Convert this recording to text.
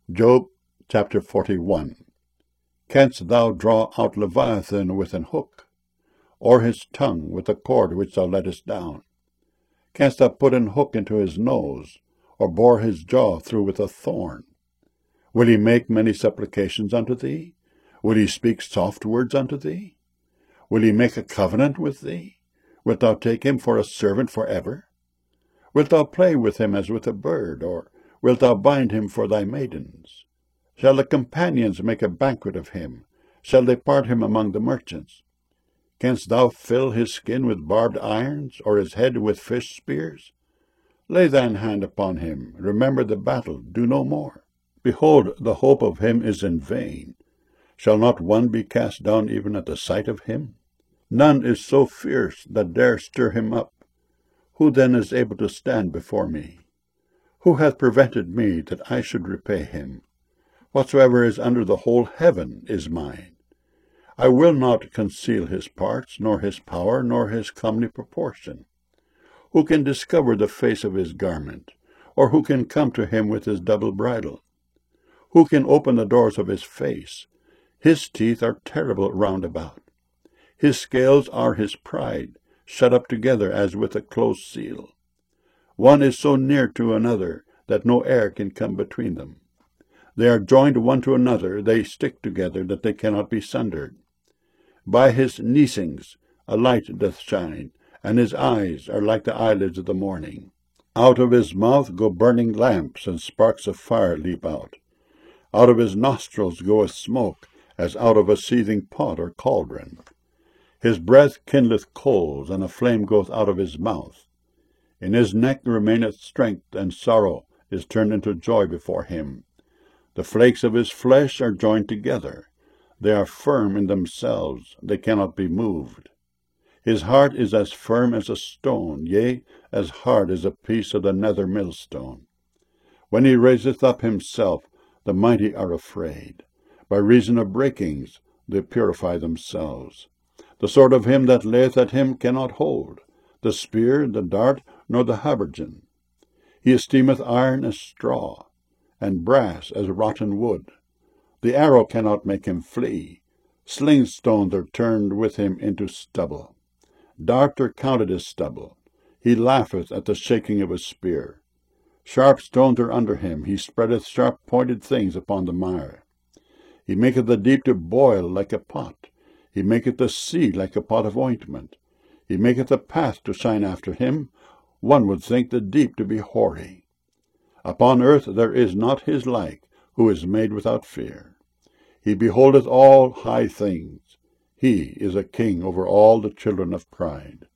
Job chapter 41. Canst thou draw out Leviathan with an hook, or his tongue with a cord which thou lettest down? Canst thou put an hook into his nose, or bore his jaw through with a thorn? Will he make many supplications unto thee? Will he speak soft words unto thee? Will he make a covenant with thee? Wilt thou take him for a servant for ever? Wilt thou play with him as with a bird, or wilt thou bind him for thy maidens? Shall the companions make a banquet of him? Shall they part him among the merchants? Canst thou fill his skin with barbed irons, or his head with fish spears? Lay thine hand upon him, remember the battle, do no more. Behold, the hope of him is in vain. Shall not one be cast down even at the sight of him? None is so fierce that dare stir him up. Who then is able to stand before me? Who hath prevented me that I should repay him? Whatsoever is under the whole heaven is mine. I will not conceal his parts, nor his power, nor his comely proportion. Who can discover the face of his garment, or who can come to him with his double bridle? Who can open the doors of his face? His teeth are terrible round about. His scales are his pride, shut up together as with a close seal. One is so near to another that no air can come between them. They are joined one to another, they stick together, that they cannot be sundered. By his neesings a light doth shine, and his eyes are like the eyelids of the morning. Out of his mouth go burning lamps, and sparks of fire leap out. Out of his nostrils goeth smoke, as out of a seething pot or cauldron. His breath kindleth coals, and a flame goeth out of his mouth. In his neck remaineth strength, and sorrow is turned into joy before him. The flakes of his flesh are joined together. They are firm in themselves, they cannot be moved. His heart is as firm as a stone, yea, as hard as a piece of the nether millstone. When he raiseth up himself, the mighty are afraid. By reason of breakings they purify themselves. The sword of him that layeth at him cannot hold, the spear, the dart, nor the habergeon. He esteemeth iron as straw, and brass as rotten wood. The arrow cannot make him flee. Sling stones are turned with him into stubble. Darts are counted as stubble. He laugheth at the shaking of a spear. Sharp stones are under him. He spreadeth sharp-pointed things upon the mire. He maketh the deep to boil like a pot. He maketh the sea like a pot of ointment. He maketh a path to shine after him. One would think the deep to be hoary. Upon earth there is not his like, who is made without fear. He beholdeth all high things. He is a king over all the children of pride.